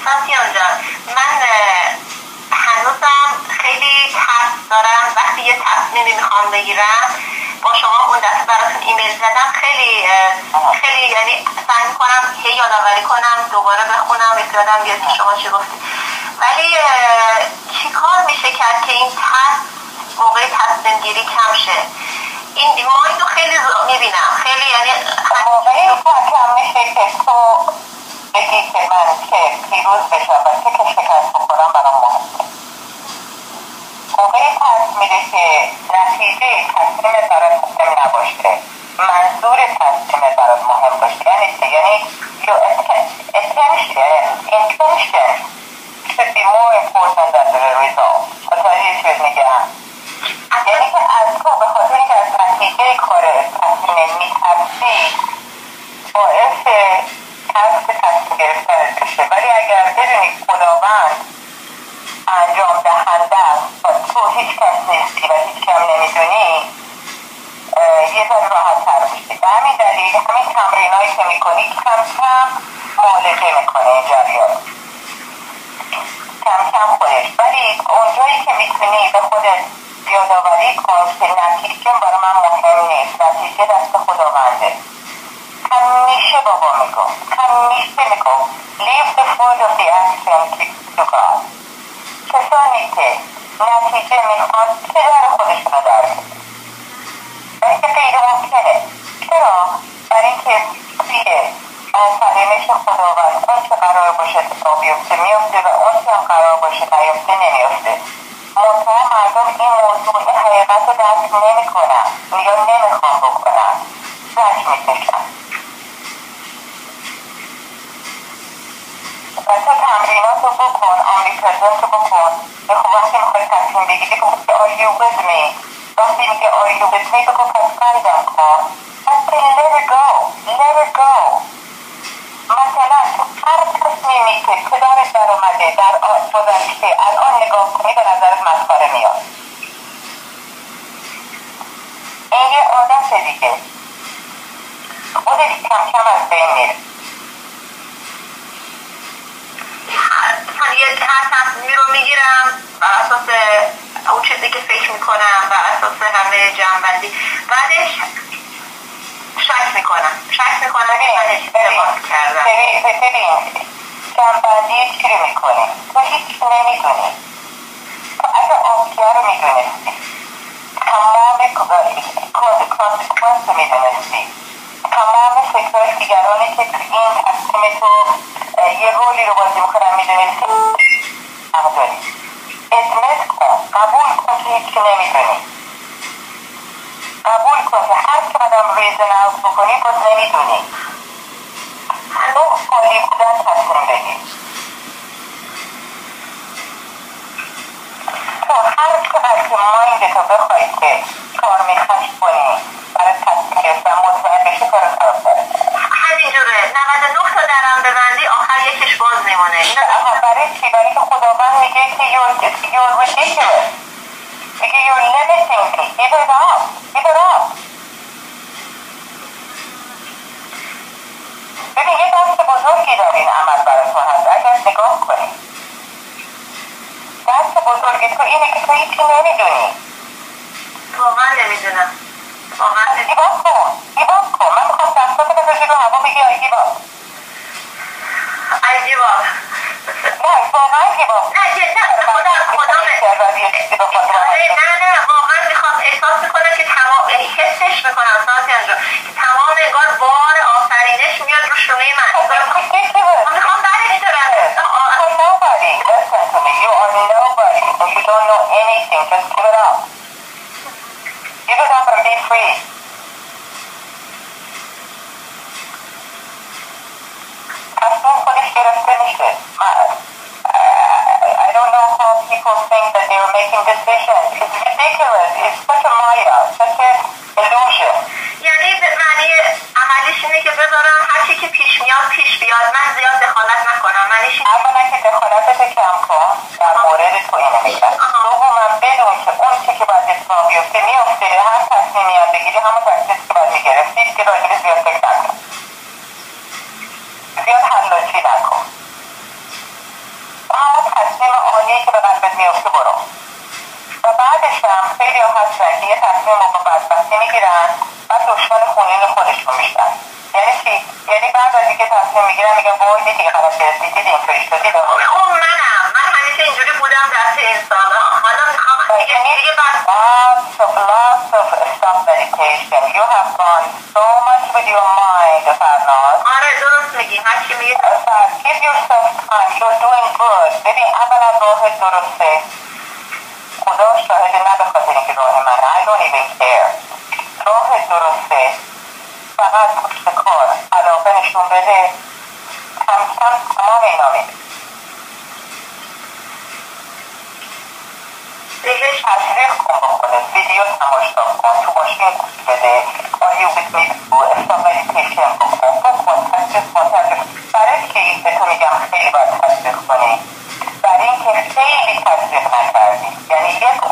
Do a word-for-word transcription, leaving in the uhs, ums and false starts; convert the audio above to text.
ساسیان جان، من هنوزم خیلی ترس دارم وقتی یه تصمیمی میخوام بگیرم. با شما اون دفعه براتون ایمیل زدم، خیلی خیلی یعنی سعی میکنم هی یادآوری کنم، دوباره بخونم، یادم بیاد شما چی گفتید. ولی چی کار میشه کرد که این ترس موقع تصمیم گیری کم شه؟ این ما اینو خیلی میبینم، خیلی یعنی موقعی کم میشه که تو بگی که من که پیروز بشم و چه که شکست بخورم برام مهمه. موقعی تصمیده که نتیجه تصمیم برات مهم نباشه، منظور تصمیم برات مهم باشه. یعنی چه؟ یعنی your attention, intention should be more important than the result. متوجه چیز میگم؟ یعنی که از تو به خاطر اینکه از نتیجه کار تصمیم میترسی باعث ترس تصمیم گرفتن بشه. ولی اگر بدونی خداوند انجام دهنده است و تو هیچ کس نیستی و هیچ کم نمیدونی، یه ذره راحت تر میشه. به همین دلیل همین تمرین هایی که میکنی کم کم معالجه میکنه این جریان، کم کم خودش. ولی اونجایی که میتونی به خودت یادآوری کن که نتیجه برای من مهم نیست، نتیجه دست خداونده. همیشه بابا میگو، همیشه میگو leave the fruit of the action to God. کسانی که نتیجه میخواد که در خودشون رو در میده، برای که غیر ممکنه. چرا؟ برای اینکه توی آفرینش خداوند اون که قرار باشه اتفاق بیفته میفته و اون که هم قرار باشه نیفته نمیفته. منطقه مردم این موضوع این حقیقت رو درک نمی کنن یا نمیخوان بکنن، زش میکشن. و تو تمرینات رو بکن، آمریکازت رو بکن. بخون وقتی میخوای تصمیم بگیری بگو که are you with me. وقتی میگه are you with me بگو پس قیدم کن. پس let it go, let it go. مثلا تو هر تصمیمی که پدرت در اومده در گذشته الان نگاه کنی به نظرت مسخره میاد. این یه عادت دیگه، خودش کم کم از بین میره. یه هر تصمیمی رو میگیرم بر اساس اون چیزی که فکر میکنم، بر اساس همه جنبندی، بعدش شک میکنم شک میکنم که من اشتباه کردم. ببین جنبندی چی رو میکنی؟ تو هیچ نمیدونی. تو اگه آبگیه رو میدونستی، تمام کانسیکوانس رو میدونستی، تمام فکرهای دیگرانی که تو این تصمیم تو یه رولی رو بازی میکنن میدونستی، حق داری. ادمت کن، قبول کن که هیچی نمیدونی. قبول کن که هر قدم ریزن اوت بکنی باز نمیدونی. هنوز خالی بودن تصمیم بگیر. تو هر چقدر که مایند تو بخوایی که کار میخواش کنی برای تصمیم گرفتن مطمئن بشی کار خراب داره. همینجوره. نود و نه تا درم ببندی آخر یکیش باز میمونه. برای چی؟ برای که خداوند میگه که you're, you're ridiculous. میگه you're limiting me. Give it up. Give it up. ببین یه دست بزرگی داری این عمل برای تو هست. اگر نگاه کنی دست بزرگی تو اینه که تو هیچی نمیدونی. واقعا نمیدونم. واقعا نمیدونم. گیباب کن. گیباب کن. من میخوام دستات بزرگی رو هوا بگی آی گیباب. آی گیباب. نه واقعا گیباب. نه نه خدا خدا نه نه واقعا میخوام احساس میکنم که تمام حسش میکنم ساسیان جان که تمام انگار بار آفرینش میاد رو شونه من. میخوام برش دارم. Nobody. Listen to me. You are nobody. And you don't know anything. Just give it up. Give it up and be free. تصمیم خودش گرفته میشه. I don't know how people think that they are making decisions. It's ridiculous. It's such a maya, such a illusion. یعنی معنی عملیش اینه که بذارم هر چی که پیش میاد پیش بیاد، من زیاد دخالت نکنم. معنیش اولا که دخالتت کم کن در مورد تو اینه میگن. دوما بدون که اون چی که باید اتفاق بیفته میفته. هر تصمیمی هم بگیری همون تصمیمی که باید میگرفتی که راجب زیاد فکر نکن. زیاد حلاجی نکن. تصمیم عالیه که به قلبت میفته برو. و بعدش هم خیلی ها هستن که یه تصمیم رو با بدبختی میگیرن بعد دشمن خونین خودشون میشن. یعنی چی؟ یعنی بعد از اینکه تصمیم میگیرن میگن وای دیدی که غلط کردی، دیدی اینطوری شدی. خب منم من همیشه اینجوری بودم دست انسان. حالا میخوام دیگه دیگه بعد lots of lots of stop meditation. You have gone so much with your mind, Farnaz. آره درست میگی. هر چی میگی give yourself time. You're doing good. ببین اولا راه درسته. خدا شاهد نه به خاطر اینکه راه من I don't even care. راه درسته. فقط پشت کار علاقه نشون بده کم کم تمام اینا میده. بهش تشویق کن بکنه، ویدیو تماشا کن، تو ماشین گوش بده، آریو بکنید استاب مدیتیشن بکن بکن تشویق کن تشویق. برای چی به تو میگم خیلی باید تشویق کنی؟ برای اینکه خیلی تشویق نکردی. یعنی یک